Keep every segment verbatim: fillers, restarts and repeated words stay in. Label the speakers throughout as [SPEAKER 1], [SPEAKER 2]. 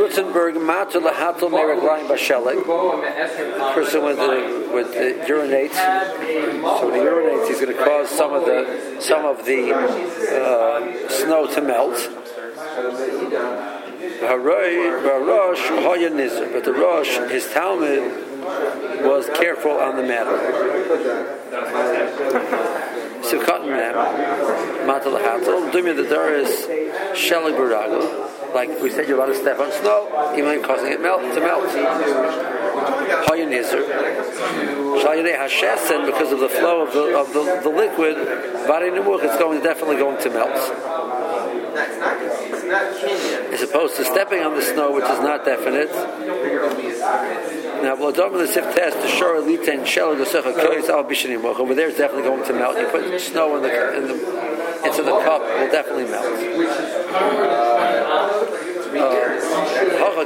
[SPEAKER 1] Lutzenberg, Matzah Lahatel Mereglayim Bashelik. The person with the with the urinates. So when he urinates, he's going to cause some of the some of the uh, snow to melt. But the Rosh, his Talmud, was careful on the matter. So cotton man, Matzah Lahatel, Dumya the Doris, Shelik Barago. Like we said, you're allowed to step on snow, even causing it melt to melt. Hayan Nizer. Shalyadei Hashesen, because of the flow of the of the, the liquid, Vadi Nemuch, it's going definitely going to melt. As opposed to stepping on the snow, which is not definite. Now, Vladom the Sif test the Shor Elite and Shell the Secha Koyes Al Bishanimuch. Over there, it's definitely going to melt. You put snow in the in the into the cup, it will definitely melt. Over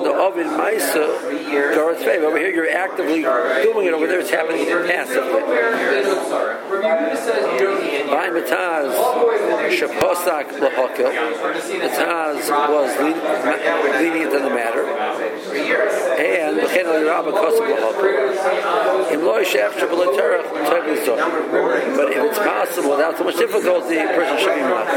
[SPEAKER 1] here you're actively doing it, over there it's happening passively. By Mataz Shaposak Lahokil, Mataz was lenient in the matter, and but if it's possible without too much difficulty, a person should be not.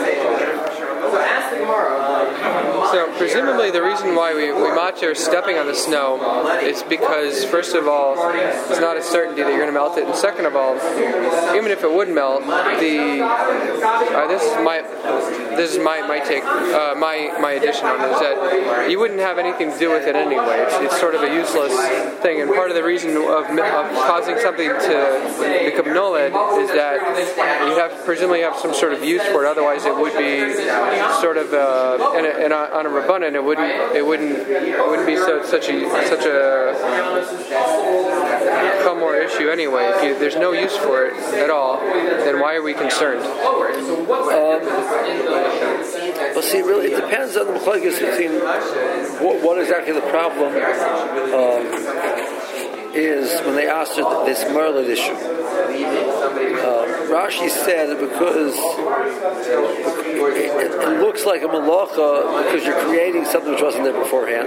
[SPEAKER 2] So presumably the reason why we, we matcha are stepping on the snow is because, first of all, it's not a certainty that you're going to melt it, and second of all, even if it would melt, the uh, this is my this is my my take uh, my my addition on it is that you wouldn't have anything to do with it anyway. It's, it's sort of a useless thing, and part of the reason of, of causing something to become noled is that you have presumably have some sort of use for it. Otherwise, it would be sort of uh, in a, in a, on a rabbanan, it wouldn't it wouldn't it wouldn't be so such a such a more issue anyway. If you, there's no use for it at all, then why are we concerned?
[SPEAKER 1] Um, well, see, really, it depends on the machlokes between what, what exactly the problem um, is when they asked her this Merlin issue. Uh, Rashi said because it, it looks like a malacha because you're creating something which wasn't there beforehand.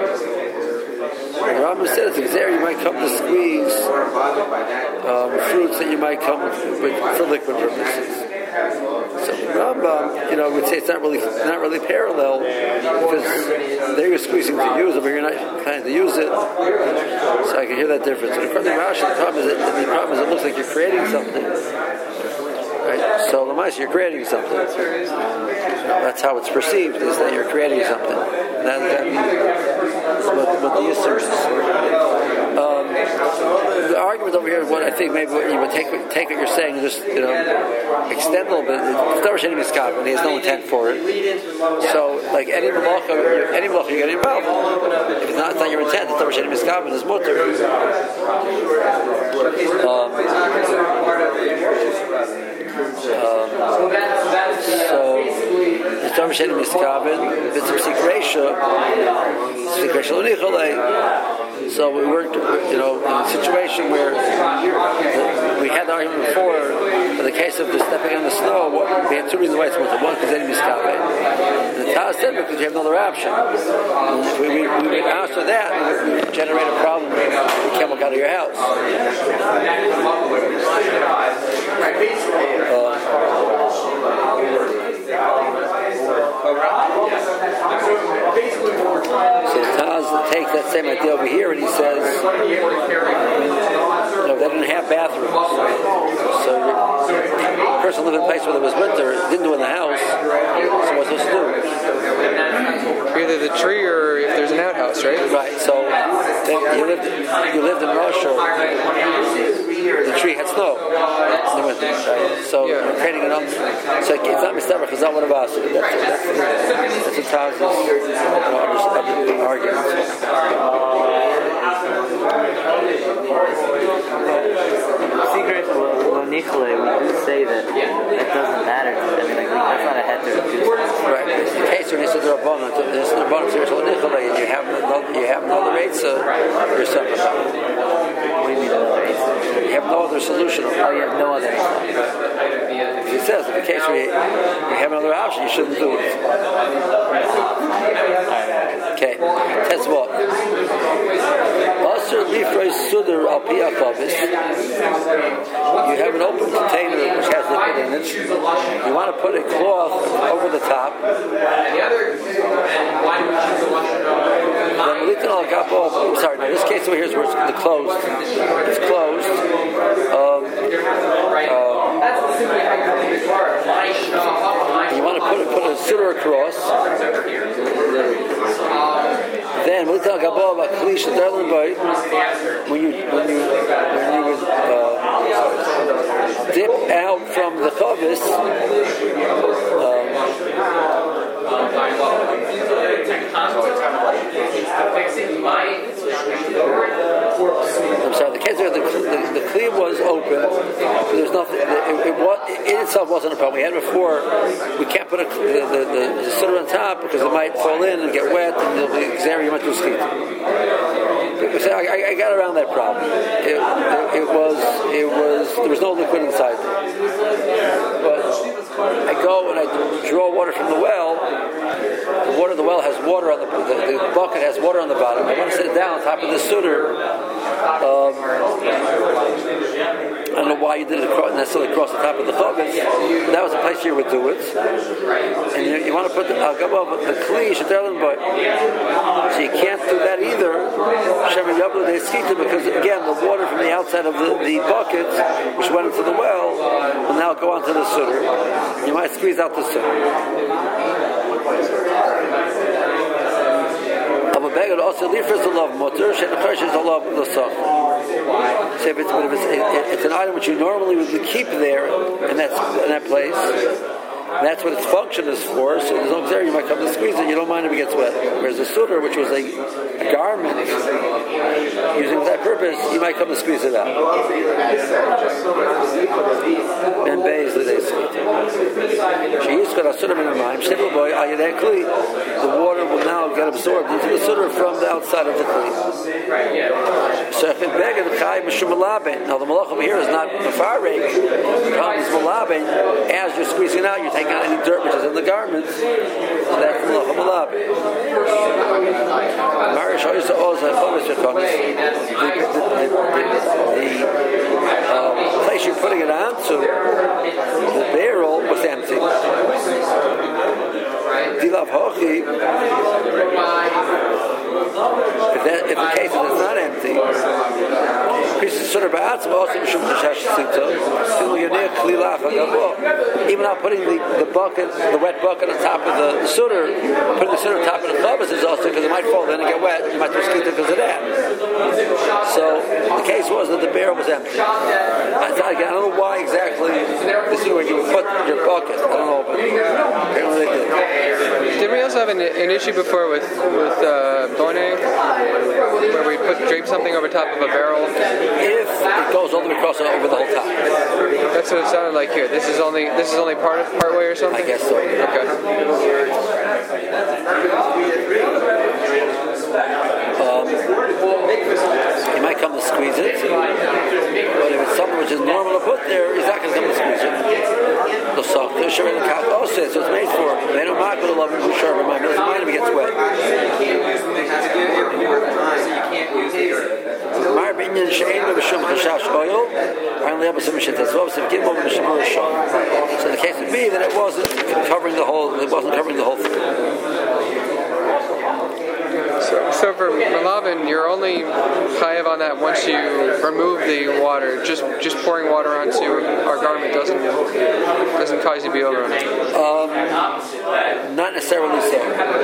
[SPEAKER 1] Rambam said it's there you might come to squeeze um, fruits that you might come with, with for liquid purposes. So Rambam, you know, would say it's not really not really parallel because there you're squeezing to use it, but you're not planning to use it. So I can hear that difference. And according to Rashi, the problem is that the problem is it looks like you're creating something. Right? So Lamais, you're creating something. That's how it's perceived, is that you're creating something. That, that is what, what the issue is. Um, the argument over here, what I think maybe what you would take take what you're saying and just you know extend a little bit. It's any miskab, and he has no intent for it. So, like any malacha, any malacha you get involved. If it's not, it's not your intent. It's any miskab and it's mutter. Um, Um, so it's Dom Shenim Miskabin, it's a Sikresha, Sikresha L'Nicholei. So we worked, you know, in a situation where we had the argument before, in the case of the stepping on the snow, we had two reasons why it's mutter. One, because Shenim Miskabin. And the Taz said because you have another option. And if we, we, we would answer that, we would generate a problem when we can't walk out of your house. Uh, so Taz takes that same idea over here and he says, you know, they didn't have bathrooms. So the person lived in a place where there was winter, didn't do it in the house, so what's supposed to do?
[SPEAKER 2] Either the tree or if there's an outhouse, right?
[SPEAKER 1] Right, so they, you lived you lived in Russia, the tree had snow in the winter, right? So yeah. You're creating an um, so it's not mistaken because that would have asked it. That's that's that's a thousand you know, argument.
[SPEAKER 3] Secret Lo Nichle, we would say that that doesn't matter. I mean, like, that's not a heter.
[SPEAKER 1] Right. In the case when he said the Rabbanon, there's the Rabbanon, there's Lo Nichle, and you have no, you have no other Eitzah, you're something about it.
[SPEAKER 3] What do you mean no other Eitzah?
[SPEAKER 1] You have no other solution.
[SPEAKER 3] Oh, you have no other Eitzah.
[SPEAKER 1] He says, in the case where you, you have another option, you shouldn't do it. Okay. al pi hachavis. You have an open container which has liquid in it. You want to put a cloth over the top. Then litin al gabo. Sorry, now this case over here is where it's the closed. It's closed. Um, uh, you want to put a, put a sitter across. Then when you when you when you would uh, dip out from the chavis, um, I'm sorry. The case where the the, the cleave was open, there's nothing. It, it, was, it itself wasn't a problem. We had before. We can't put a, the the, the, the sitter on top because it might fall in and get wet and there'll be area you might do ski. So I, I got around that problem. It, it, it was it was there was no liquid inside. But I go and I draw water from the well. The water of the well has water on the, the the bucket has water on the bottom. I want to sit down on top of the sutter. Um, I don't know why you did it across, necessarily across the top of the chavis. That was the place you would do it. And you, you want to put the uh, the kli shetelin boy. So you can't do that either. Because again, the water from the outside of the, the bucket, which went into the well, will now go onto the sutter. You might squeeze out the sutter. Also, if it's a love motor, it's an item which you normally would keep there, and that's in that place. That's what its function is for. So there's no there you might come to squeeze it. You don't mind if it gets wet. Whereas the sutter, which was a, a garment using that purpose, you might come to squeeze it out. And bays the day the water will now get absorbed into the sutter from the outside of the kli. So if it beggar the chai mishum malaben. Now the malach over here is not mefarek. It's malaben. As you're squeezing out, you're taking out any dirt which is in the garments. So that's malach malaben. Marish always also always the the place you're putting it onto, the barrel was empty. Dilav hochi. If, that, if the case is it's not empty, even now putting the, the bucket, the wet bucket on top of the, the sutter, putting the sutter on top of the chavis is also because it might fall in and get wet. You might just skeet it because of that. So the case was that the barrel was empty. I, again, I don't know why exactly this is where you would put your bucket. I don't know, but apparently they did.
[SPEAKER 2] Didn't we also have an, an issue before with with uh, bone, where we put drape something over top of a barrel?
[SPEAKER 1] If it goes all the way across over the whole top.
[SPEAKER 2] That's what it sounded like here. This is only this is only part of, part way or something.
[SPEAKER 1] I guess so.
[SPEAKER 2] Okay.
[SPEAKER 1] Um, he might come to squeeze it, but if it's something which is normal to put there, he's not going to come to squeeze it. The soft, the sure, the cat also says it's made for. They don't mind what love him for sure, but mine doesn't mind if it gets wet. Mar binyan shein b'shum chashash oil, finally up with some shit that's well, some give over the shemur shom. So the case would be that it wasn't covering the whole, it wasn't covering the whole thing.
[SPEAKER 2] So, so for Malavin, you're only chayav on that once you remove the water. Just just pouring water onto our garment doesn't doesn't cause you to be over on it.
[SPEAKER 1] Um, not necessarily so.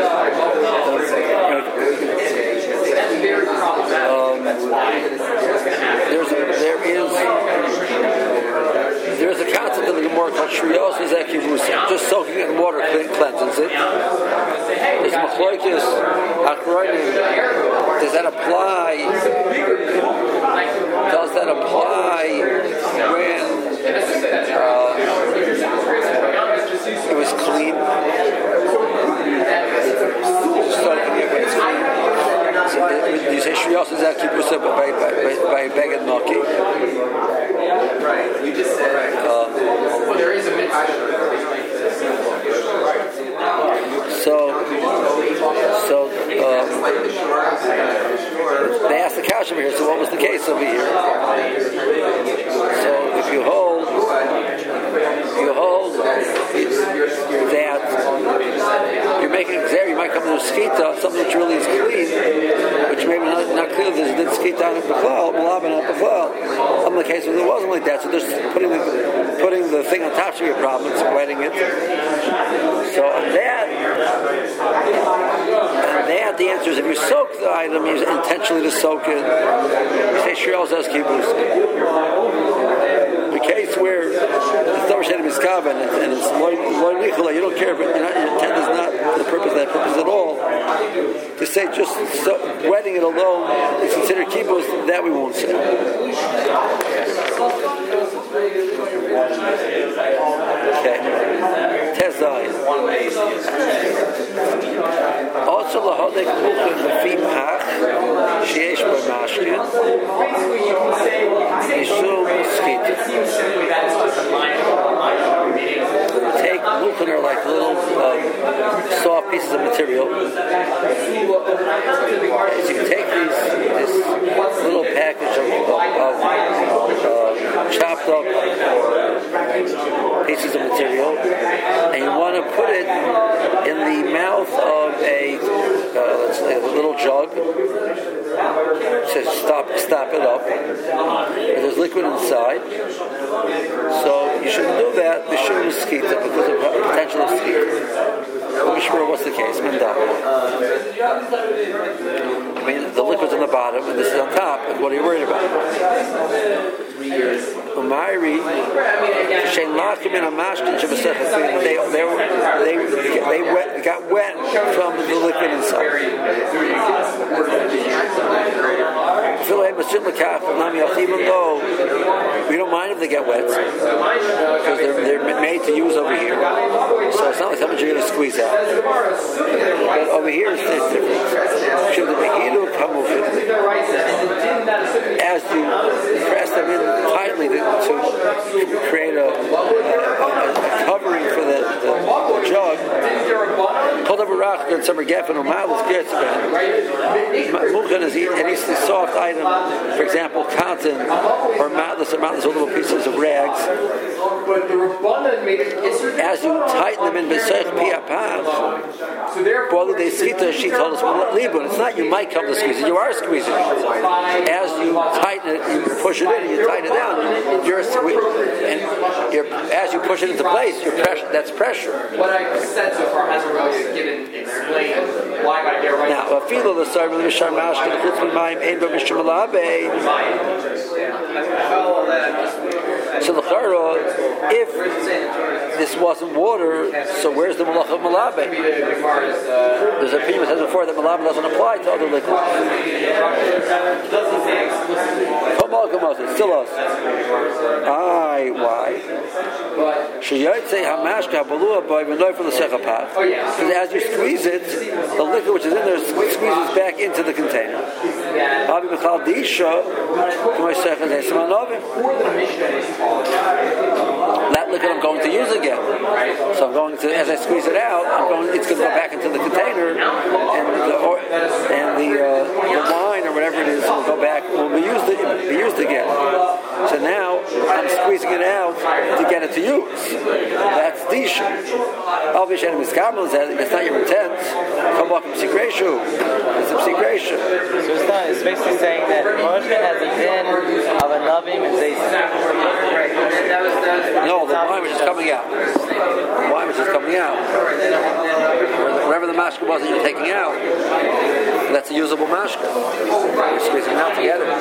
[SPEAKER 1] Um, there's there is there is a concept in the Gemara called shriyos zekivusim. Just soaking it in water cleanses it. There's machlokes akronim. Does that apply? Does that apply when uh, it was clean? Just soaking it when it's clean. So you say shriyos zekivusim by by by beged maki. Right. We just said right. Uh, there is a mitzvah. So So um, they asked the couch over here, so what was the case over here? So if you hold, you hold that you're making an exam, you might come to a skita, something which really is clean, which maybe not, not clear, there's a skita on the b'chlal, malaban on the b'chlal. Some of the cases it wasn't like that, so just putting the, putting the thing on top should be a problem, it's wetting it. So on that, and that the answer is if you soak the item, you intentionally to soak it, you say Shirel Zez Kibbutz. The case where the Torah Shem is kavan and it's loy nichola, you don't care if it, your intent is not for the purpose of that purpose at all. To say just so, wetting it alone is considered kibbutz, that we won't say. Okay. Tezayin. Also lahodek muchin b'fi pach sheyesh bar mashkin mishum skita. Take muchin are like little um, soft pieces of material. So you take these this little package of, of, of uh, chopped up pieces of material, and you want to put it in the mouth of a uh, let's say a little jug. It says stop, stop it up. There's liquid inside, so you shouldn't do that. You shouldn't mosquito because of the potential of mosquito. I'm not sure what's the case. I mean, the liquid's on the bottom and this is on top. And what are you worried about? Umayri, they they they they wet, got wet from the liquid inside. Even though we don't mind if they get wet because they're, they're made to use over here, so it's not like how much you're going to squeeze out. But over here it's different. As you press them in tightly to, to create a, a, a, a covering for the, the, the jug. Hold up a rock and some geffen or miles gets Muchin is any soft item, for example, cotton or mountainous or mountainous little pieces of rags. As you tighten them in B'seich Piapav, Bali de Sita, she told us, well, Libun, it's not you might come to squeeze it, you are squeezing it. As you tighten it, you push it in, and you tighten it down, you're squeezing, and you're, as you push it into place, you're pressure, that's pressure.
[SPEAKER 4] What I've said so far hasn't really given explained why I get right.
[SPEAKER 1] Now, a feel of the side with the Shamash, the Chutz Mimayim, Ein B'Mishmalabe. So the Chara, if this wasn't water, so where's the Malach of Malabe? There's a opinion that says before that Malabe doesn't apply to other liquids. Still us. Aye, why? Because as you squeeze it, the liquid which is in there squeezes back into the container. That liquid I'm going to use again. So I'm going to, as I squeeze it out, I'm going. It's going to go back into the container, and the or, and the uh, the wine or whatever it is will go back. Will be used be used again. So now I'm squeezing it out to get it to use. That's the issue. Obviously, it's not your intent. Come up from Sigreshu. It's a Sigreshu.
[SPEAKER 3] So it's not. It's basically saying that Moshe has a din of a navim and they.
[SPEAKER 1] No, the wine which is coming out. The wine which is coming out. Wherever the mashka was that you're taking out, that's a usable mashka. You're squeezing it out to get it.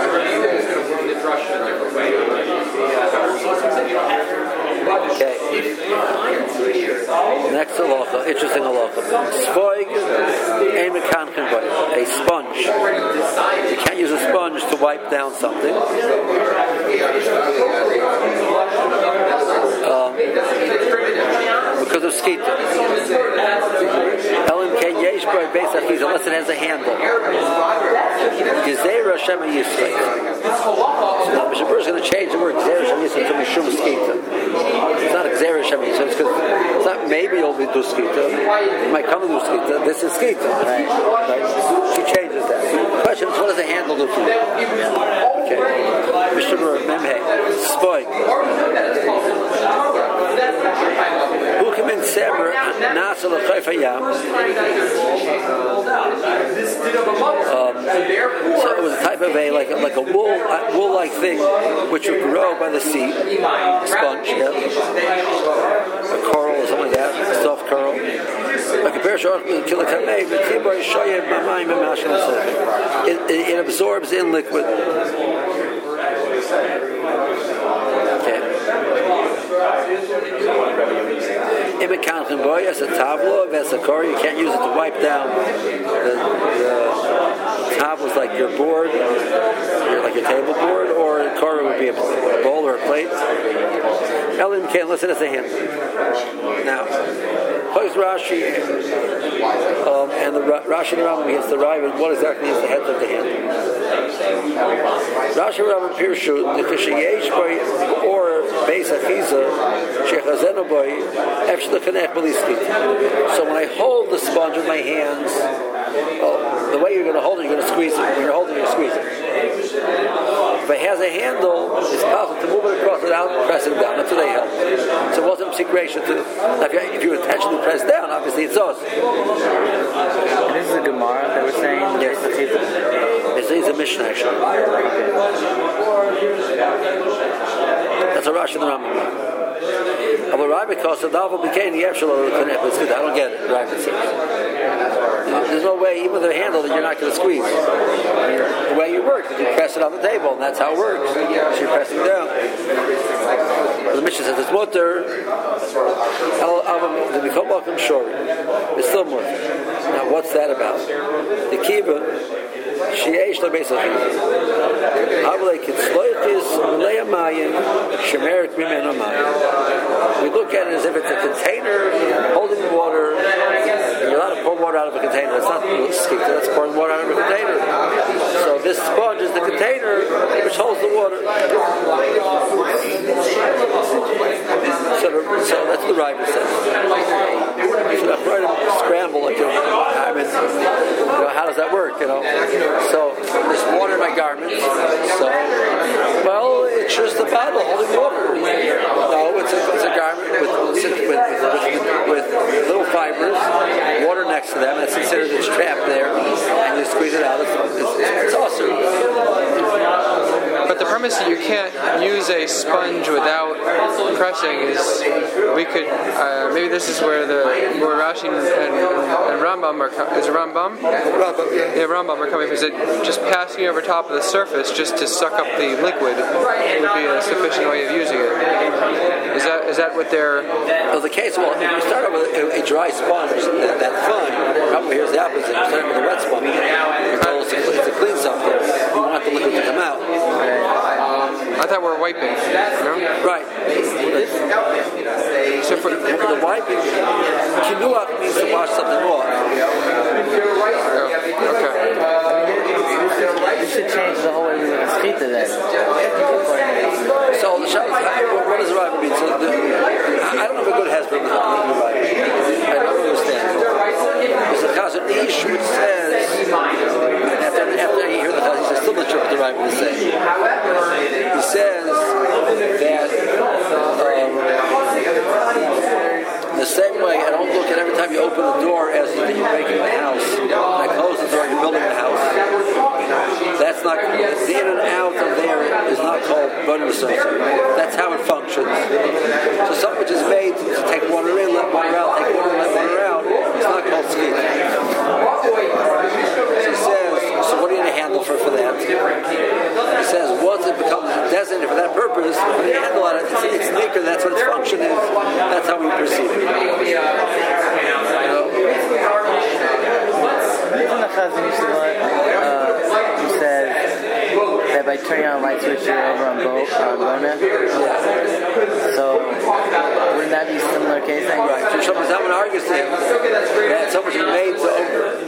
[SPEAKER 1] Okay. Next halacha, interesting halacha. Svoig ein mekanchen boy. A sponge. You can't use a sponge to wipe down something. Um, because of skita. Elim ken yesh Yesh by Beis Achiza, unless it has a handle. Gezeira Shema Yisrael. So now Mishnah Berurah is going to change the word Gezeira Shema Yisrael to Mishum Skita. It's not Gezeira Shema Yisrael. It's, it's not maybe you'll be do Skita. You might come and do Skita. This is Skita. Right. Right. She changes that. The question is, what does a handle do for you? Okay. Mishnah Berurah Memhe Spoy. Who come in Sever Nasa L'Chayfa Yam? Um, so it was a type of a like a, like a wool uh, wool like thing which would grow by the sea, sponge, yeah, a coral or something like that, a soft coral. Like a parashah with kilakamei, but tibar shoyev mamayim and mashal. It it absorbs in liquid. Okay. If it counts in boy as a tabla, as a core, you can't use it to wipe down the, the tablas like your board, or like your table board, or a core would be a bowl or a plate. Elim can't listen as a hand. Now, Chayz Rashi um, and the Rashi and Rambam against the Raiva, what exactly is the head of the hand? Rashi and Rambam Pirshu, the Kishayesh boy or Beis Achiza, Shechazeno boy, Efshel Kanech Beliskit. So when I hold the sponge with my hands, well, the way you're going to hold it, you're going to squeeze it. When you're holding it, you're squeezing. If it has a handle, it's possible to move it across without pressing down. That's what they help. So it wasn't secretion to. Now if you, if you intentionally press down, obviously it's us.
[SPEAKER 3] And this is a Gemara that we're saying.
[SPEAKER 1] Yes, it's, it's a Mishnah actually. That's a Rashi and the Rambam. I don't get it. There's no way, even with a handle, that you're not going to squeeze. The way you work, you press it on the table, and that's how it works. So you're pressing down. The Mishnah says it's mutter. The become welcome short. It's still mutter. Now, what's that about? The kiva. Sheyesh lebeis achiza. Havlei kitzloichis le'amayim shemerik mimenu mayim. We look at it as if it's a container holding the water. You're allowed to pour water out of a container. It's not skita. That's pouring water out of a container. So this sponge is the container which holds the water. So, the, so that's the Raiva says. So I'm trying to scramble like, you know, I mean, you know, how does that work? You know. So there's water in my garments. So, well, it's just a bottle holding water. No, it's a, it's a garment with with, with, with with little fibers, water next to them. That's considered it's trapped there, and you squeeze it out. It's, it's, it's awesome.
[SPEAKER 2] But the premise that you can't use a sponge without pressing is, we could uh, maybe this is where the where Rashi and, and, and Rambam are is it Rambam?
[SPEAKER 1] Rambam, yeah.
[SPEAKER 2] Yeah, Rambam are coming from. Is it just passing over top of the surface just to suck up the liquid would be a sufficient way of using it? Is that is that what they're?
[SPEAKER 1] Well, the case. Well, if you start off with a, a dry sponge, that, that's fine. Probably here's the opposite. You start with a wet sponge. You're told to, to clean something. You want the liquid to come out.
[SPEAKER 2] I thought we were wiping. No?
[SPEAKER 1] Right. So for the, for the wiping, kinuach means to wash something off.
[SPEAKER 2] Oh, okay.
[SPEAKER 3] You should change the whole way we look at skita then.
[SPEAKER 1] So the shot, what does the Raiva mean? So the, I don't know if a good husband is the Raiva. I don't understand. There's a Chazon Ish which says, and after, after you hear the Chazon Ish, I'm still not sure what the Raiva is saying. He says that um, the same way, I don't look at every time you open the door as if you're making the house. When I close the door, you're building the house. That's not, the in and out of there is not called bonus. That's how it functions. So something which is made to take water in, let water out, take water in, let water out, it's not called ski. So he says, so what do you need a handle for for that? He says, once it becomes designated for that purpose, when you handle on it, it's, it's naked, that's what its function is. That's how we perceive it. You know?
[SPEAKER 3] Isn't the Chazon Ish uh, who said that by turning on a light switch you're over on Bo, on Bona? Yeah. So, wouldn't that be a similar case then?
[SPEAKER 1] Right. So someone argues to him that so much is made to open.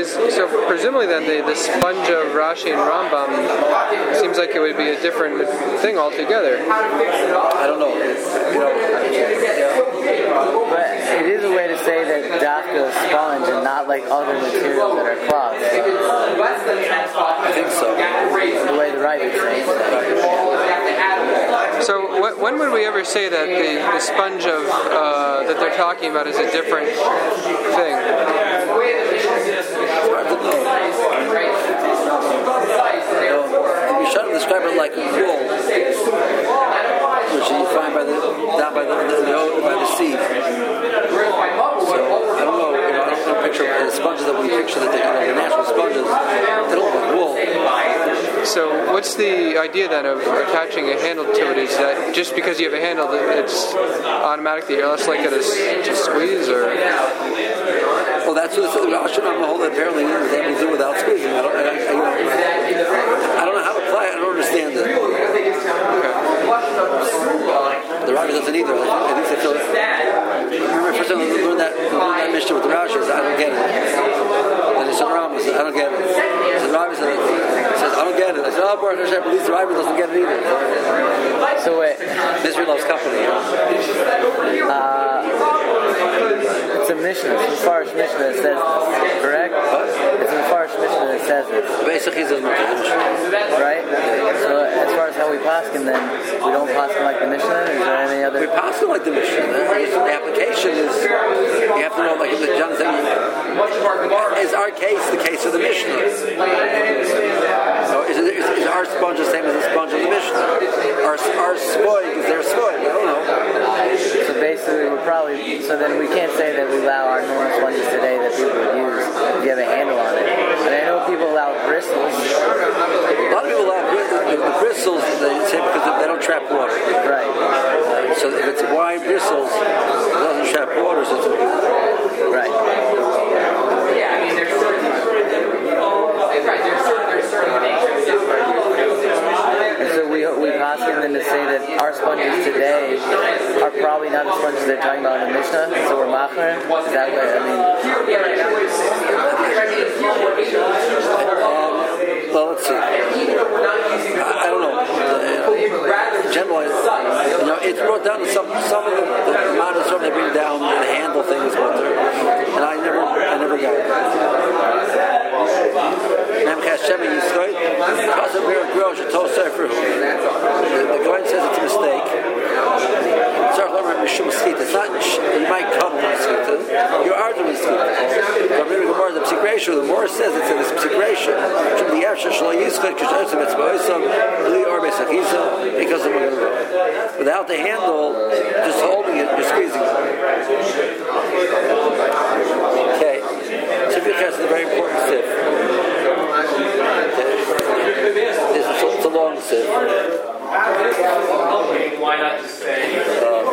[SPEAKER 2] this, so presumably then the, the sponge of Rashi and Rambam seems like it would be a different thing altogether.
[SPEAKER 1] I don't know. You know, yeah.
[SPEAKER 3] But it is a way to say that dafka is sponge and not like other materials that are cloths.
[SPEAKER 1] I think so.
[SPEAKER 3] The way the right is saying it.
[SPEAKER 2] So wh- when would we ever say that the, the sponge of uh, that they're talking about is a different thing?
[SPEAKER 1] You try to describe it like a wool, which you find by the down by the, the, the by the sea. So I don't know. You know, I don't picture the sponges that we picture that they have, the natural sponges. They don't look like wool.
[SPEAKER 2] So what's the idea then of attaching a handle to it? Is that just because you have a handle, it's automatically you're less likely to, to squeeze, or?
[SPEAKER 1] Well, that's what the Rashi on the whole apparently is able to do without squeezing. I don't, I, I, you know, I don't know how to apply it. I don't understand it.
[SPEAKER 2] Okay.
[SPEAKER 1] The Rashi doesn't either. I think they feel it. Remember, first time we learned that, we learned that mission with the Rashi, I don't get it. And the Rambam said, I don't get it. The Rashi said, says, I don't get it. I said, oh, Baruch Hashem, but at least the Rashi doesn't get it either.
[SPEAKER 3] So wait.
[SPEAKER 1] Misery loves company.
[SPEAKER 3] Uh, it's a Mishnah. It's a Farish Mishnah that says this, correct?
[SPEAKER 1] What?
[SPEAKER 3] It's a Farish Mishnah that says this.
[SPEAKER 1] Basically, it's a Mishnah.
[SPEAKER 3] Right? So as far as how we paskin, then we don't paskin like the Mishnah? Is there any other?
[SPEAKER 1] We pass it like the Mishnah. The application is, you have to know, like the John said, is our case the case of the Mishnah? So is, it, is, is our sponge the same as the sponge of the Mishnah? Our, our spoig is their spoig? I don't know.
[SPEAKER 3] So basically, we're probably, so then we can't say that we allow our normal sponges today that people would use if you have a handle on it. And I know people allow bristles.
[SPEAKER 1] A lot of people allow the, the bristles, they say because they don't trap water.
[SPEAKER 3] Right.
[SPEAKER 1] Uh, so if it's wide bristles, it doesn't trap water, so it's
[SPEAKER 3] right.
[SPEAKER 4] Yeah, I mean, there's certain, right, there's certain, there's certain things.
[SPEAKER 3] And so we we paskin then to say that our sponges today are probably not the sponges they're talking about in the Mishnah. So we're macher. Is that what I mean?
[SPEAKER 1] Um, well, let's see. I, I don't know. Uh, generally, you know, it's brought down to some some of the, the amount of stuff they bring down. The handle thing is what they're, and I never, I never got it. The guy says it's a mistake. It's not, you might come to Meskita. You are the Meskita. The Psikration, the more says it's in this Psikration. The Yasha Shlo Yischet, Kishasim, it's Moisam, Li or Besakisa, because of what we're without the handle, just holding it, you're squeezing it. Okay. Sifikas is a very important sif. Okay. It's a, it's a long sif.
[SPEAKER 4] Why not just say?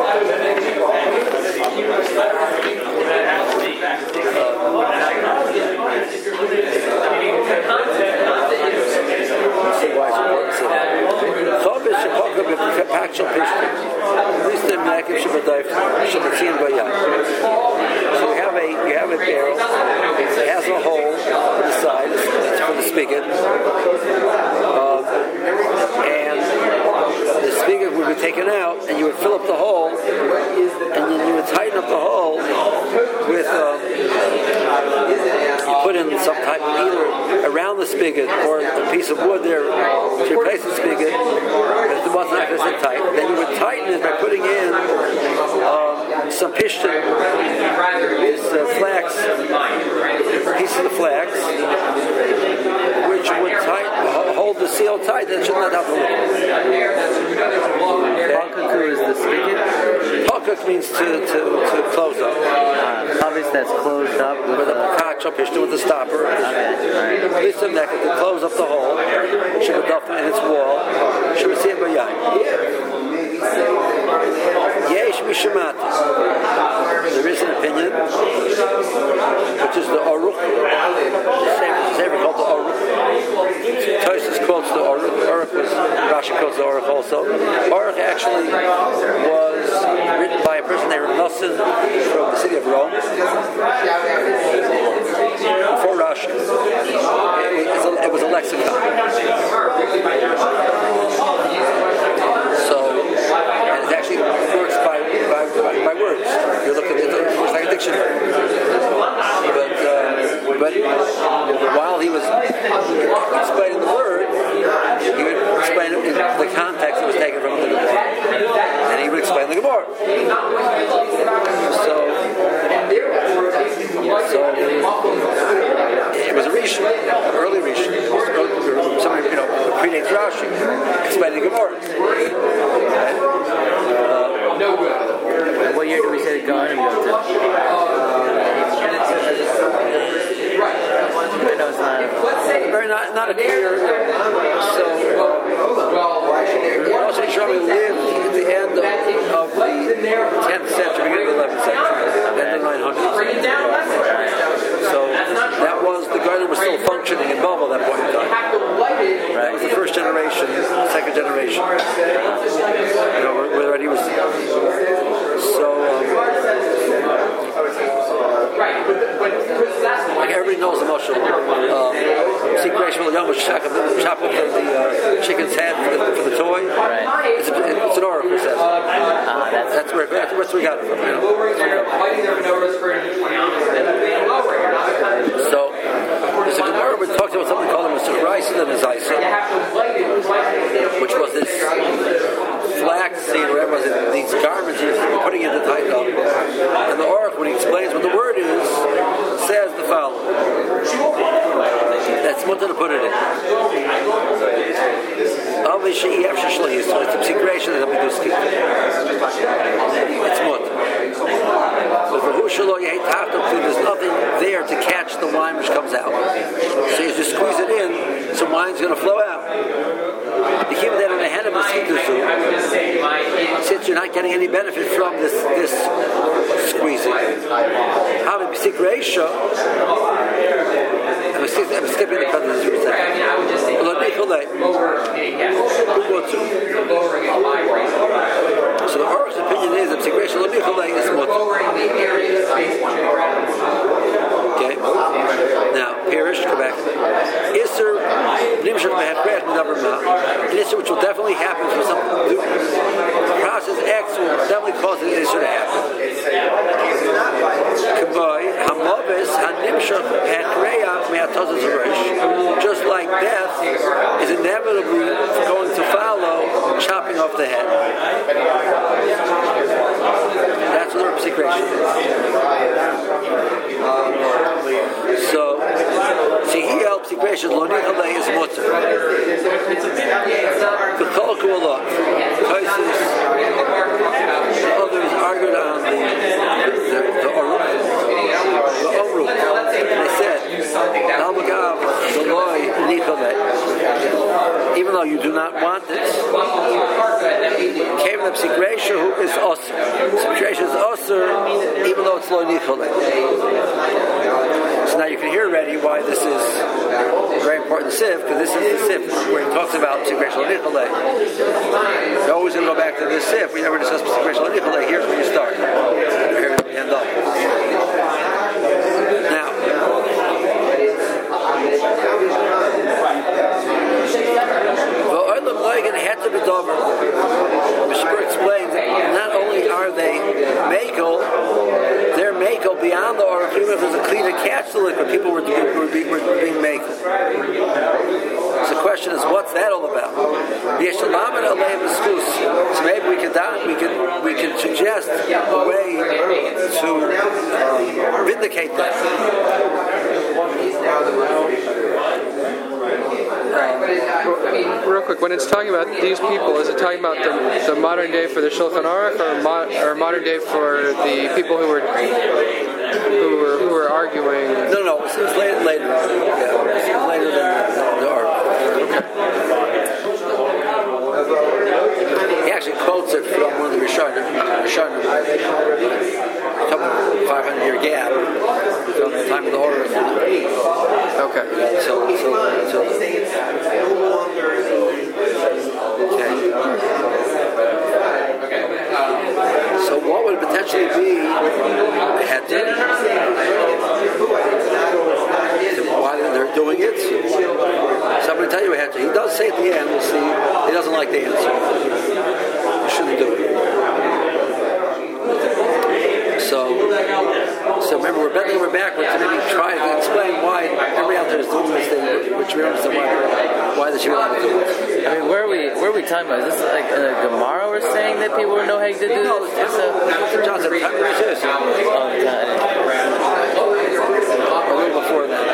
[SPEAKER 1] So you have a you have a barrel. It has a hole on the side. It's for the spigot, um, and the spigot would be taken out, and you would fill up the hole, and then you would tighten up the hole with. Um, you put in some type of either around the spigot or a piece of wood there to replace the spigot. If the one's not going to sit tight, then you would tighten it by putting in um, some pishtin, this uh, flax, pieces of flax, which would tight, hold the seal tight. That should not have the liquid.
[SPEAKER 3] Palkaku is the spigot.
[SPEAKER 1] Palkak means to, to, to close up.
[SPEAKER 3] Uh, obviously, that's closed up with,
[SPEAKER 1] with a
[SPEAKER 3] uh,
[SPEAKER 1] pakacha pishtin with the stopper.
[SPEAKER 3] Okay. Right.
[SPEAKER 1] This and that to close up the hole. Should have in its wall. Should have seen by Yesh mishamat. There is an opinion, which is the Aruch. The same called the Aruch. Tosfos quotes the Aruch. Aruch was Rashi quotes the Aruch also. Aruch actually was written by a person named Nosson from the city of Rome. Before Rashi. It was a, it was a lexicon. So, and it actually works by, by, by, by words. You look at it, it's like a dictionary. But, uh, but while he was explaining the word, he would explain it in the context it was taken from the Gemara. And he would explain the Gemara. So, so it was a Rishon, an early Rishon. Somebody, you know, predates Rashi, explaining Gemara. Uh,
[SPEAKER 3] what year did we say the Gaonim go to? I know it's not
[SPEAKER 1] very not, not a clear. So, Rosh Hashanah lived at the end of, of the tenth century, beginning of the eleventh century, end of nine hundred. So that was the garden was still functioning in Babel at that point in time. Right, it was the first generation, second generation. You know, where, where he was. So. Um, Like everybody knows the Moshe, uh, see creation of the young chop up the, chop up the uh, chicken's head for the, for the toy.
[SPEAKER 3] Right.
[SPEAKER 1] It's, a, it's an oracle, it says.
[SPEAKER 3] Uh, that's,
[SPEAKER 1] that's where that's where we got it from. You know? So there's a Gemara we talked about something called a Mesuraisa and a Zaisa, which was this flax seed, or whatever it was, these garments he was putting into tight up. And the oracle, when he explains what the word is, says the following. That's mutter to put it in. Obviously, so it's a secretion that we do skip. It's mutter. But for Hushalo, you hate there's nothing there to catch the wine which comes out. So you just squeeze it in, some wine's going to flow out. You keep that in the hand of a skituzu, since you're not getting any benefit from this this squeezing. How to seek ratio? I'm skipping the cut of the second. So the Orac's opinion is that seek ratio is okay. Now, Pirish, come back. Isser, Nimshach Mehatreach Medabrma. An Isser which will definitely happen for something. The process X will definitely cause an Isser to happen. Kaboy, Hamovis, Hanimshach Mehatreach Mehatozah Zeresh. Just like death is inevitably going to follow chopping off the head. That's what the secretion is. So, see, he helps secretion. Lo nichalei is mutter. The kolku alot. The others argued on the the the orum, the omrum. They said, Al Magav Zoloi nichalei. Even though you do not want this, came the secretion who is osir. Secretion is osir, even though it's lo nichalei. So now you can hear already why this is a very important sif, because this is the sif where he talks about secretion lo nichalei. You're always going to go back to this sif. We never discuss secretion lo nichalei. Here's where you start. Here we end up. Now, Mishabur explains that not only are they makel, they're makel beyond the oracle. Even if there's a clean to catch the liquid, people were, were, being, were being makel. So the question is, what's that all about? So maybe we could we could we can suggest a way to um, vindicate that.
[SPEAKER 2] Um, real quick, when it's talking about these people, is it talking about the, the modern day for the Shulchan Aruch, or, mo- or modern day for the people who were who were who were arguing?
[SPEAKER 1] No, no, it's, it's later. later. Yeah, it's later than the Aruch. Okay. He actually quotes it from one of the Rishonim, Rishonim, a couple five hundred year gap from the time of the Aruch.
[SPEAKER 2] Okay.
[SPEAKER 1] Yeah, so, so, so, okay. what would potentially be heter? Why they're doing it? So I'm going to tell you a heter. He does say at the end, we'll see, he doesn't like the answer. You shouldn't do it. So, so remember, we're bending over backwards to maybe try to explain why everybody out there is doing this thing, which we understand why, why they should be allowed to do it.
[SPEAKER 3] I mean, where are we? Where are we talking about? Is this like in a Gemara we're saying that people know how to do this?
[SPEAKER 1] No, it's a Johnson. A little before that.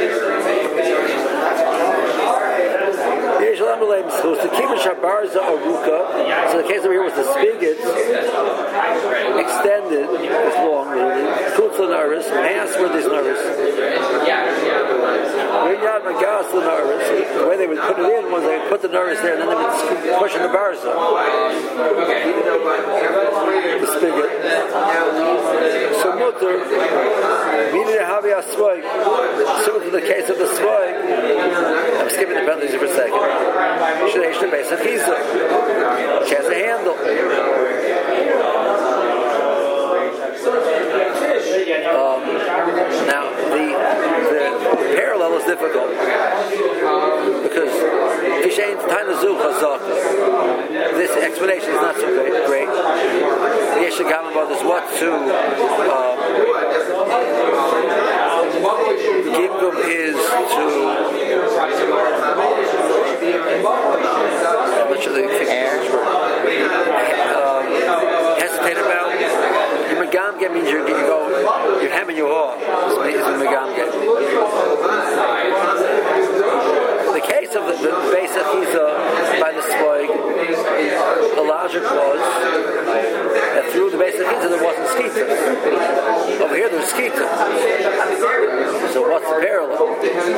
[SPEAKER 1] So the Kiva Shabarza Aruka. So the case over here was the spigot extended, it's long really. Kutz Lanaris, mass where there's Naris. Rinyad Magas Lanaris. The way they would put it in was they would put the Naris there and then they would push in the Barza. The spigot. So Mutter, meaning to have a swag, similar to the case of the swag. I'm skipping the penalties for a second. Shadeish the base of Giza, which has a handle. Um, now, the, the parallel is difficult because this explanation is not so great. The Yeshagam about is what to um, Gimgum is to I'm not sure the um, hesitate about. Your Megamge means you're, you go, you're hemming your haw. It's a Megamge. The case of the, the base of Giza by the Spoig, the logic was that through the base of Giza there wasn't Skita. Over here there's Skita. So what's the parallel?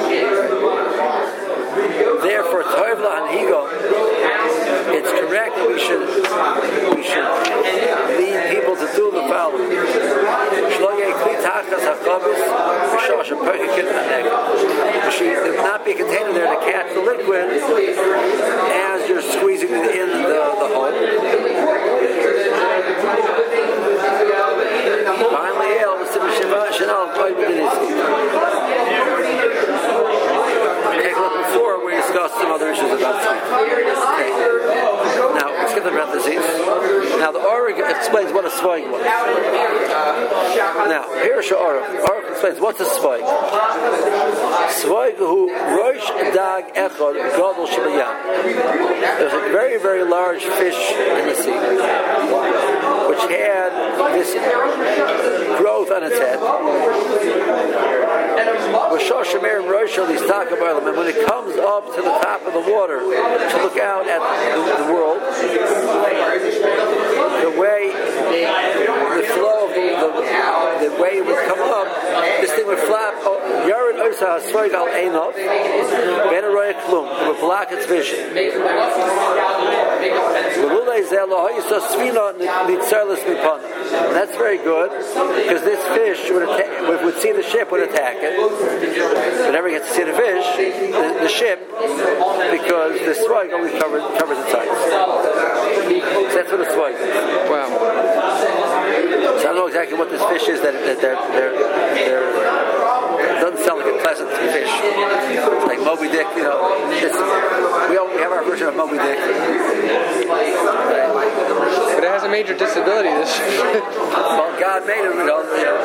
[SPEAKER 1] Therefore, Toivla and Higo, it's correct that we should we should lead people to do the following. There should not be a container there to catch the liquid as you're squeezing it in the, the hole. Finally, take a look before we discussed some other issues about sleep. Okay. Now, let's get the parentheses. Now, the Arik explains what a Sveig was. Now, here is Arik. Arik explains what's a Sveig. Sveig who Rosh Dag Echad Gadol Shibayam. There's a very, very large fish in the sea, which had this growth on its head. And when it comes up to the top of the water to look out at the, the world, the way, the flow of the, the, the way it would come up, this thing would flap. Yared Osa Hasfoig al Einov, Benaroya Klum, it would block its vision. That's very good, because this fish would, atta- would see the ship would attack it. It never gets to see the fish, the, the ship, because the swag always covers, covers its eyes. So that's what a swag is.
[SPEAKER 2] Wow.
[SPEAKER 1] So I don't know exactly what this fish is that, that they're, they're, they're, it doesn't sound like a pleasant fish. It's like Moby Dick, you know. It's, we, all, we have our version of Moby Dick.
[SPEAKER 2] But it has a major disability, this
[SPEAKER 1] well, God made it, you know. You know.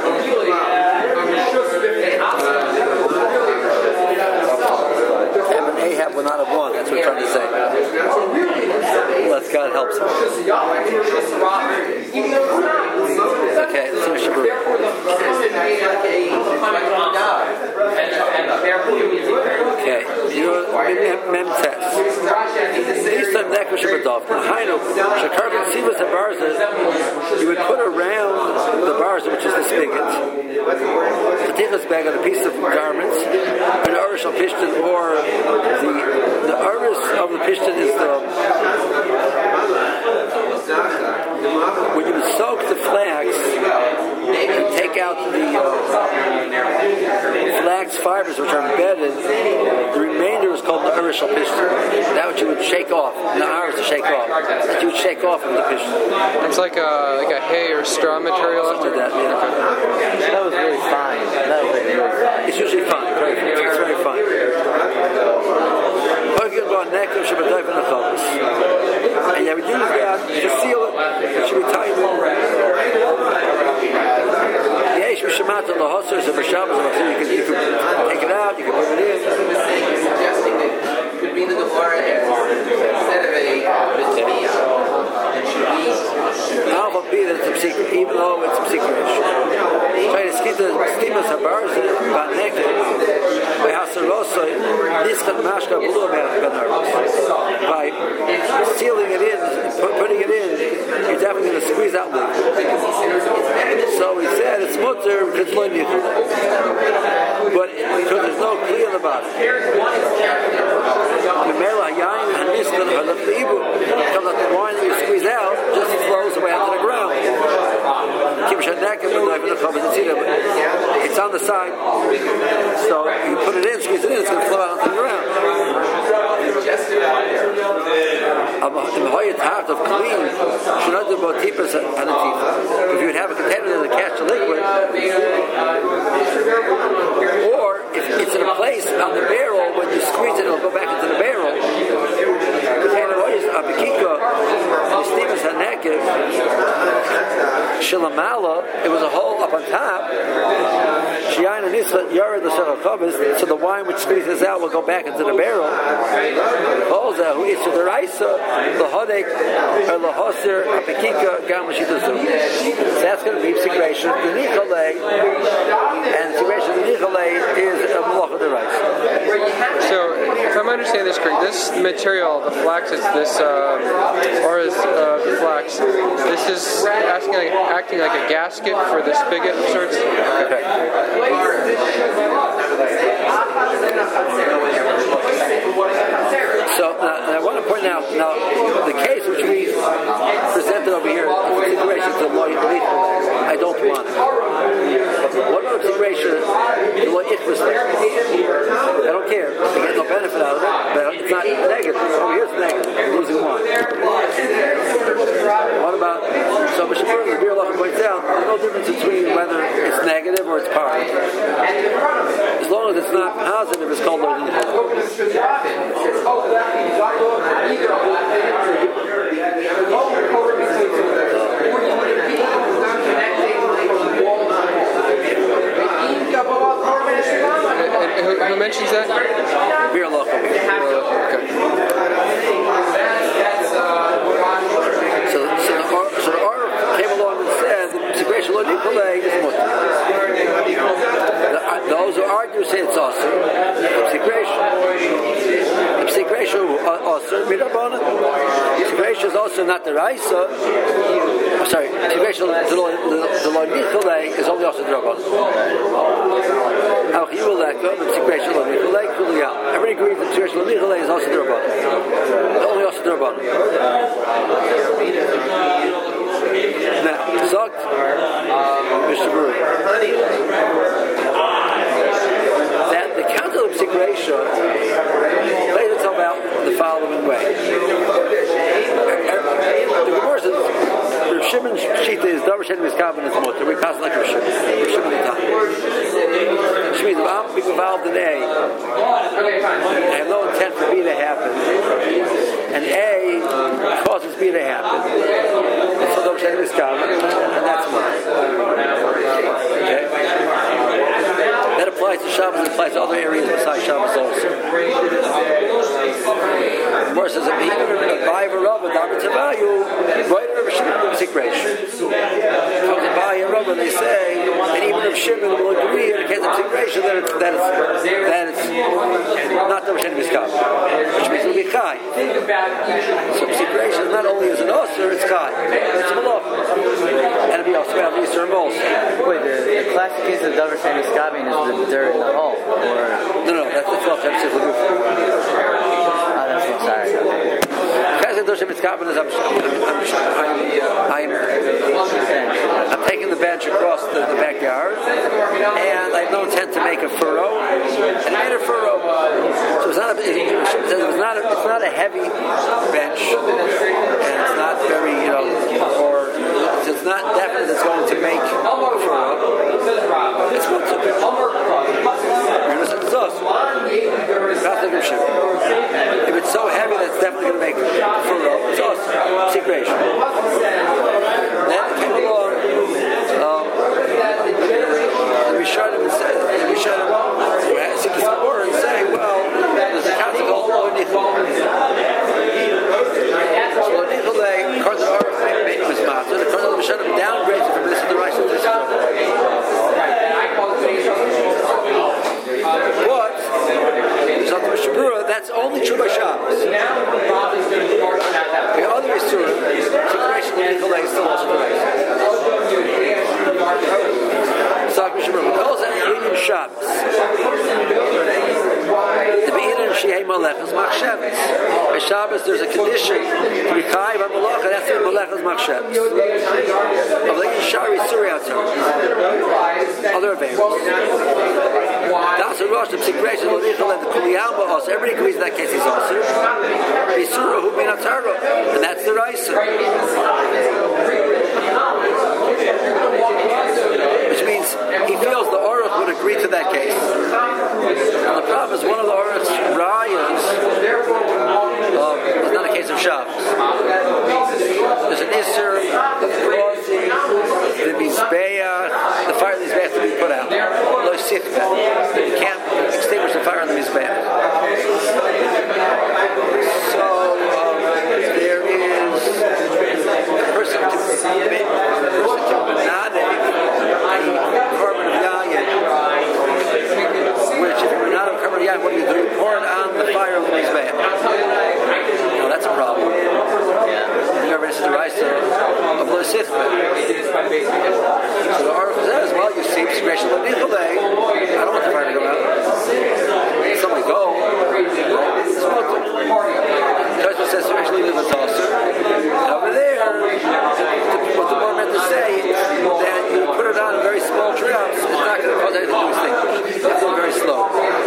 [SPEAKER 1] And Ahab would not have won, that's what we're trying to say. Unless God helps him. Okay, let's finish the brew. Okay, you're mem test. These time that was Shabbatov. Hainu, Shakarban Sivas and Barzas, you would put around the Barza, which is the spigot, the tichas bag on a piece of garments, an Arish of Pishtan, or the the Arish of the Pishtan is the when you would soak the flax and take out the uh, flax fibers which are embedded, the remainder is called the Arish Mishal Pishtan. That which you would shake off, the hours to shake off. That you would shake off from the Pishtan.
[SPEAKER 2] It's like a like a hay or straw material.
[SPEAKER 1] Something like that, yeah.
[SPEAKER 3] That was really fine. That was really fine.
[SPEAKER 1] It's usually fine. Right? It's very fine. And you would use that to seal it. It should be tight. Yesh Mishamat and Lahosser is a Mishabas. You can you can take it out, you can put it in.
[SPEAKER 4] Suggesting that could be the Gemara instead of a
[SPEAKER 1] How about be that it's a secret, even though it's a secret issue. Try to skip the steamers of bars about naked. By Hasarosa, Niskat Mashka Blue by sealing it in, putting it in, you're definitely going to squeeze out liquid. So he said it's mutter because it's loin yichud. But because there's no kli on the bottom. The mela yain and niskat halaf leibu. Comes out the wine that you squeeze out just flows away onto the ground. It's on the side, so you put it in, squeeze it in, it's going to flow out onto the ground. Of clean, if you would have a container that catch the liquid, or if it's in a place on the barrel, when you squeeze it, it'll go back into the barrel. It was a hole up on top. So the wine which squeezes out will go back into the barrel. Who is to the raisa, the hodek, or the hoser, apikika, gamashitazu. So that's going to be secretion of the nichole, and secretion of the nichole is a malach of the raisa.
[SPEAKER 2] So, if I'm understanding this correct, this material, the flax, is this, um, or is uh, the flax, this is asking, like, acting like a gasket for the spigot of sorts?
[SPEAKER 1] Okay. So, uh, I want to point out, now, the case which we presented over here, the situation to the lawyer, I don't want it. What about the situation, the lawyer, I don't care. I get no benefit out of it, but it's not negative. Over here it's negative. I'm losing one. What about, so Mishabur, the Beer Lachim points out, there's no difference between whether it's negative or it's positive. As long as it's not positive, it's called Lord
[SPEAKER 2] And who, who mentions that?
[SPEAKER 1] Beer Lachim.
[SPEAKER 2] Okay.
[SPEAKER 1] So, so the Ar, so the Ar came along and said, "Segration lo nikolay is mutter." Those who argue say it's awesome. Segration, segration awesome. Mirabana. Segration is also not the raisa. I'm sorry. Segration the lo nikolay is only also the rabban. How he will let go? The segration lo nikolay kuliyah. Everybody agrees that segration lo nikolay is also the rabban. Only also the rabban. Now, Zogt, Mister Brewer, that the council of Sigration lays itself out the following way. The Gemara says, Rav Shimon's Shita is Davar Shenim is Kavan is Mutter. We pass like Rav Shimon. Rav Shimon the top. Which means if I'm being involved in A, I have no intent for B to happen, and A causes B to happen. So Davar Shenim is Kavan, and that's Mutter. Okay? That applies to Shabbos and applies to other areas besides Shabbos also. The Gemara says, if even a buy of a rubber, Davar Tavayu, right over Shimon Sigration. From the buy and rubber, they say that even if Shimon will agree in the case of Sigration that it's, that it's, that it's not Davar Shenim is Kavan, which means it'll be Chai. So Sigration not only is an Osir, it's Chai. It's Malach. And it'll be also about the Easter and Bowls.
[SPEAKER 3] Wait, the, the classic case of Davar Shenim is Kavan is the dirt in the hole, or
[SPEAKER 1] no, no, that's the twelve chapters.
[SPEAKER 3] Oh, that's what, sorry. Okay.
[SPEAKER 1] I'm, I'm, I'm taking the bench across the, the backyard, and I have no intent to make a furrow, and I made a furrow. So it's not a, it says it not a, it's not a heavy bench, and it's not very, you know, or it's not definite it's going to make for it's going to if it's so heavy that it's definitely going to make for it's awesome. Secration. Then it came along um, the Rishonim and say the Rishonim who had to this more and say, well, there's a concept called Lo Nichol. So Lo Nichol, according to our made it was matzah, and according to the Rishonim downgrades it from this to the right to this. But that's only true by Shabbos. The other is true. Situation of Nikolai is still also the so Mishnah calls it Einin Shabbos. The Be'inin Shehei Malechas Machshavos. By Shabbos, there's a condition to be chayiv on Malach, and that's to be Malechas Machshavos. Of the Shari Suri outside. Other events. That's a rush of Sikration of Nichol and the Kuliyama also. Everybody agrees in that case he's also. Bisura who may not tarot. And that's the Raisa. Which means he feels the Aruch would agree to that case. And the problem is one of the Aruch's rayas um, is not a case of Shabbos. There's an Isser of causing the Mizbeach, the fire of the Mizbeach to be put out. Lo Sifka. You can't extinguish the fire on the Mizbeach. So um, there is a person to be carbon of yayin, which if you're not on carbon of yayin, what do you do? You pour it on the fire of the mizbeach. Well, that's a problem. Yeah. Remember, this is the rice of Lo Sifka. So the Aruch says, well, you see, Shemeshel Lo Nichol, I don't want the fire to go out. Somebody go. Tosfos says Shemeshel Lo Nichol is also. Over there, what the Gemara meant to say is that you put it on very small drops, it's not going to cause anything to extinguish. It's going very slow.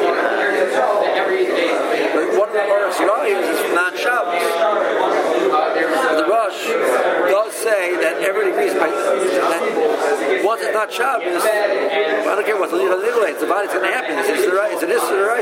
[SPEAKER 1] But one of the Aruch's rayas is non-Shabbos. The Rosh does say that everybody agrees by that once it's not Shabbos, I don't care what's the legal it's the body's going to happen. It's the right. It's an issue the right.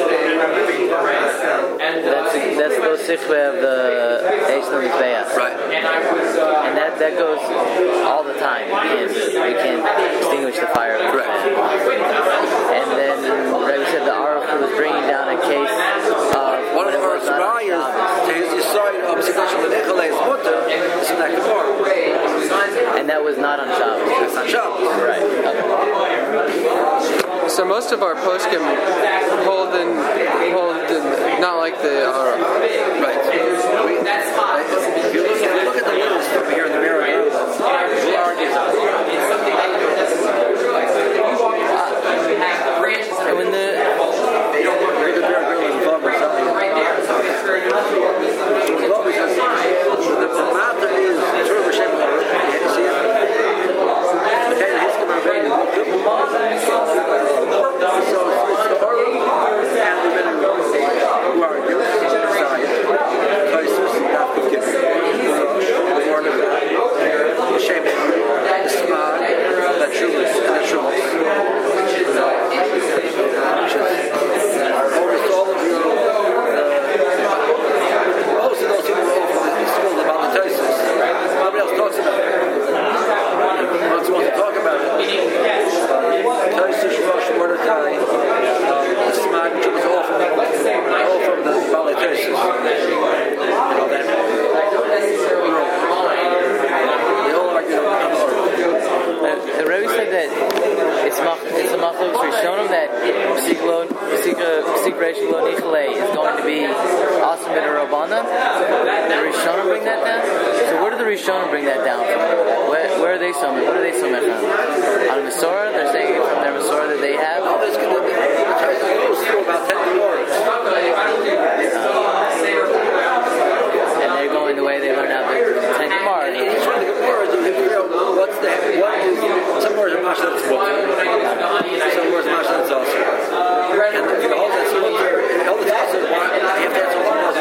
[SPEAKER 3] That's that's the sikha of the Eish Mizbeach.
[SPEAKER 1] Right.
[SPEAKER 3] And that, that goes all the time. You can't, you can't extinguish the fire of the
[SPEAKER 1] Correct.
[SPEAKER 3] And then, right, we said the Aruch was bringing down a case of
[SPEAKER 1] one of the Aruch's rayas to his Yisrael of Sikashal Nicholay's mutter is in that Gemara.
[SPEAKER 3] And that was not on Shabbos.
[SPEAKER 1] That's not Shabbos.
[SPEAKER 3] Right. Okay.
[SPEAKER 2] So most of our poskim hold in, hold in, not like the Aruch.
[SPEAKER 1] Right. We, if you look, if you look at the list over here in the mirror, who argues on it?
[SPEAKER 3] And when the
[SPEAKER 1] They don't want to read the mirror grill and above or something. Above is just the matter is Torah B'Shem Aruch. You see it? Okay, he's going to be so it's the Aruch and the Minimum who argue. Tosfos, not the Kippur. The Word of God. The Shem, the Smad, the Trumas, and the Trumas. Almost all of you, most of those people who are school about the Tosfos. Nobody else talks about it. Once you want to talk about it, Tosfos, Rosh, Mordechai, the Smad, the Trumas, all from the all from the Balei Tosfos. You know that. They all argue about it.
[SPEAKER 3] The Rebbe said that it's mach, it's a machlok Rishonim that Sikration Lo Nichol is going to be awesome in a Rabbanan. The Rishonim bring that down. So where do the Rishonim bring that down from? Where, where are they summing? What are they summing from? On a Masorah? They're saying it from their Masorah that they have.
[SPEAKER 1] No, there's going to be about ten words.
[SPEAKER 3] And they're going the way they learn out the ten Gemara.
[SPEAKER 1] And each one of the words, you figure out what's the what is some words are mashalat tzvot, some words mashalat also. And if you hold that tzvot, you hold the tzvot, you have to answer all those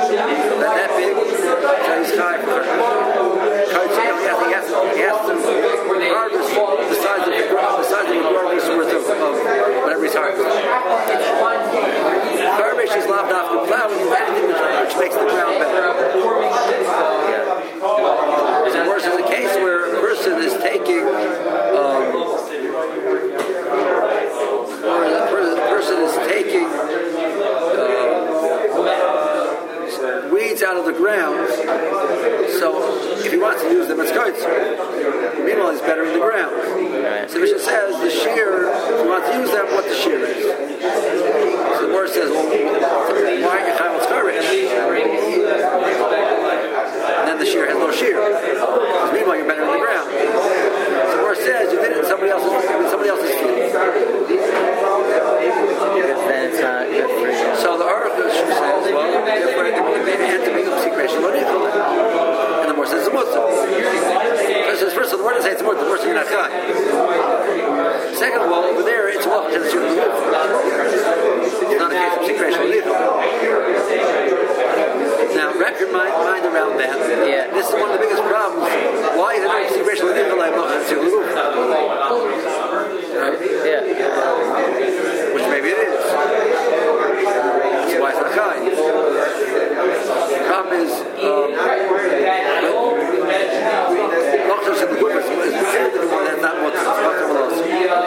[SPEAKER 1] Not that big, so he's high for it. He has, he has to, he has to harvest the size of the, the size of the garden's worth of, of whatever he's harvesting. Garbage is lopped off the plow and anything which makes the ground better. So worse is the case where a person is taking um, or the person is taking uh, weeds out of the ground, so if he wants to use them, it's good. Meanwhile, he's better in the ground. So Mishnah says the shear, if you want to use them, what the shear is. So the word says, well, why are you chayv garbage? And then the shear has no shear. Because meanwhile, you're better in the ground. So the word says you did it in somebody else's, in somebody else's field.
[SPEAKER 3] Then it's not good for you.
[SPEAKER 1] So the article says, well, therefore, they had to make a secretion. And the more says it's a mutzah. So first of all, the word doesn't say it's a mutzah, the word says you're not chai. Second of all, over there, it's well, it's not a case of secretion. Now, wrap your mind, mind around that.
[SPEAKER 3] Yeah.
[SPEAKER 1] This is one of the biggest problems. Why is it not secretion with Nikolai? Right?
[SPEAKER 3] Yeah.
[SPEAKER 1] Which maybe it is. That's why it's not chai. The problem is, um, Lachos in the group is better than the one that's not what's else.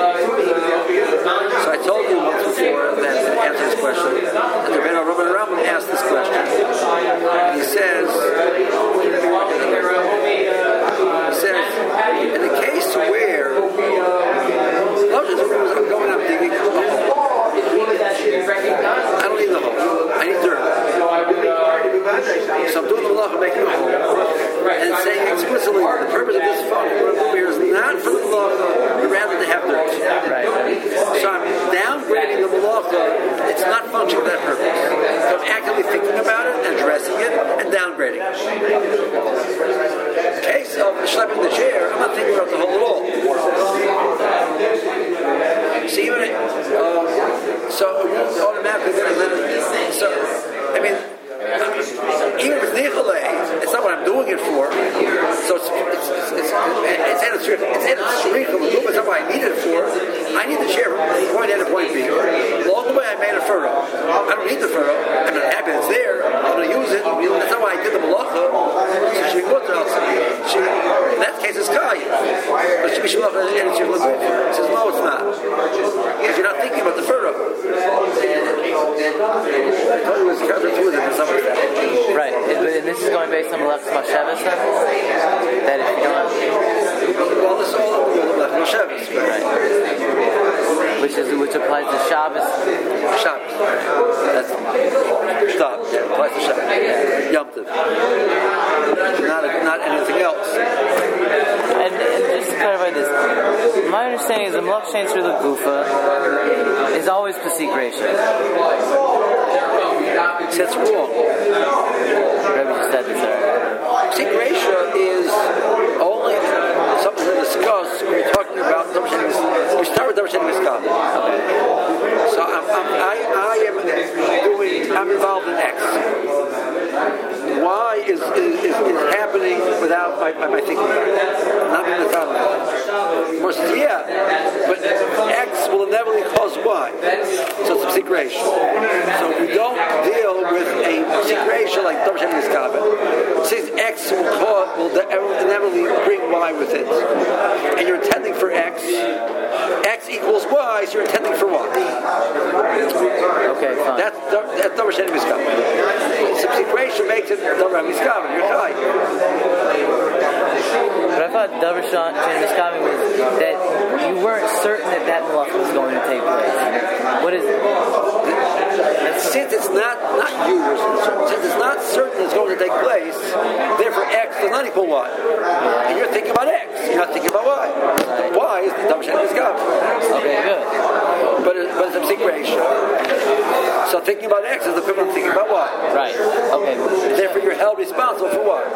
[SPEAKER 1] So I told you once before that to answer this question, that the Rebbeinu Rabban Rambam asked this question. He says, he says, in the case where Lachos is going up digging a hole, I don't need the hole. I need dirt. So I'm doing the malacha making a hole and saying explicitly the purpose of this phone here is not for the malacha, but rather to have dirt. So I'm downgrading the malacha. It's not functioning for that purpose. So I'm actively thinking about it, addressing it, and downgrading it. In case of schlepping the chair, I'm not thinking about the hole at all. See, even it, uh, so automatically then, so I mean, even if it's nichole, it's not what I'm doing it for. So it's it's it's it's it's in a it's in a shrichel. It's not what I need it for. I need the chair from point A to point B. Along the way, I made a furrow. I don't need the furrow. I'm not happy it's there. I'm going to use it. That's not why I did the malacha. So she goes out. She, in that case, it's kai. But she should malacha and she says, no, it's not. Because you're not thinking about the furrow. I told you it was counterintuitive in some respect.
[SPEAKER 3] Right, and this is going based on Malachas Mashevas then? That if you don't...
[SPEAKER 1] Well, this is all of Malachas Mashevas, right?
[SPEAKER 3] Which is which applies to Shabbos?
[SPEAKER 1] Shabbos. That's... Stop. Yeah, applies to Shabbos. Yom Tov. Not, not anything else.
[SPEAKER 3] And, and just to clarify this, my understanding is the Malach Shein through the Gufa is always Pasikration.
[SPEAKER 1] That's wrong.
[SPEAKER 3] Rebbe just said this earlier.
[SPEAKER 1] Sikresha is only something to discuss when you're talking about we start with Darshan Miskal. So I'm, I'm, I, I am doing, I'm involved in X. Y is, is, is, is happening without my, my, my thinking about it. Not in the time. More says, yeah, but X will inevitably cause Y. So it's a Sikresha. So we don't deal with a Sikresha like Darshan Miskal. Since X will, cause, will inevitably bring Y with it, and you're intending for X, X equals Y, so you're intending for Y.
[SPEAKER 3] Okay, fine.
[SPEAKER 1] That's that's Davar Sheni Miskaven. Subsequation makes it Davar Miskaven. You're high.
[SPEAKER 3] But I thought Davar Sheni Miskaven was that you weren't certain that that malacha was going to take place. What is it?
[SPEAKER 1] Since it's not not you, since it's not certain it's going to take place, therefore X does not equal Y. And you're thinking about X. You're not thinking about Y. Right. Y is the Davar Sheni Miskaven.
[SPEAKER 3] Okay, good.
[SPEAKER 1] But, it, but it's a subsequation. So thinking about X is the equivalent of thinking about Y.
[SPEAKER 3] Right. Okay.
[SPEAKER 1] Therefore, you're held responsible for Y.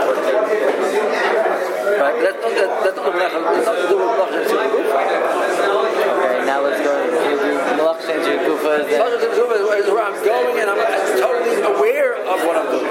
[SPEAKER 1] Right. That's not that, that's not nothing to do with Malach Shein Gufa.
[SPEAKER 3] Okay. Now let's go to Malach Shein Gufa.
[SPEAKER 1] Malach Shein Gufa is where I'm going, and I'm totally aware of what I'm doing.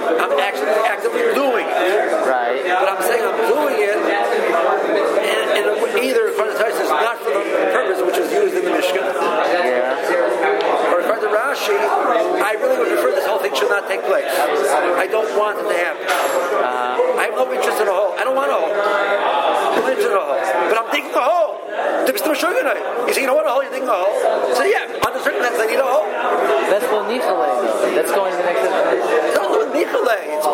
[SPEAKER 3] lo nichale though. That's going to the next episode.
[SPEAKER 1] It's not lo nichale. It's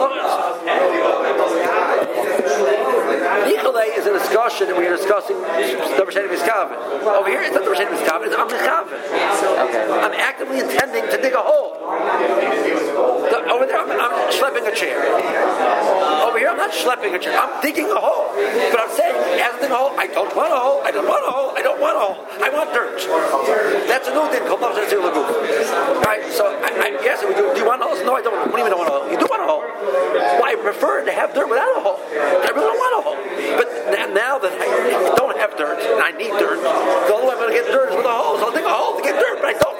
[SPEAKER 1] nichale is a discussion, and we are discussing the Rishenim Miskaven. Over here, it's not the Rishenim Miskaven. It's I'm Miskaven.
[SPEAKER 3] Okay.
[SPEAKER 1] I'm actively intending to dig a hole. The, over there, I'm, I'm schlepping a chair. Over here, I'm not schlepping a chair. I'm digging a hole. But I'm saying, as I dig a hole, I don't want a hole. I don't want a hole. I don't want a hole. I want dirt. That's a new thing called Love Zeh Lagu. Right? So, I, I, yes, we do. Do you want a hole? No, I don't. What do you mean I don't want a hole? You do want a hole. Well, I prefer to have dirt without a hole. I really don't want a hole. But now that I don't have dirt and I need dirt, the only way I'm going to get dirt is with a hole. So I'll dig a hole to get dirt. But I don't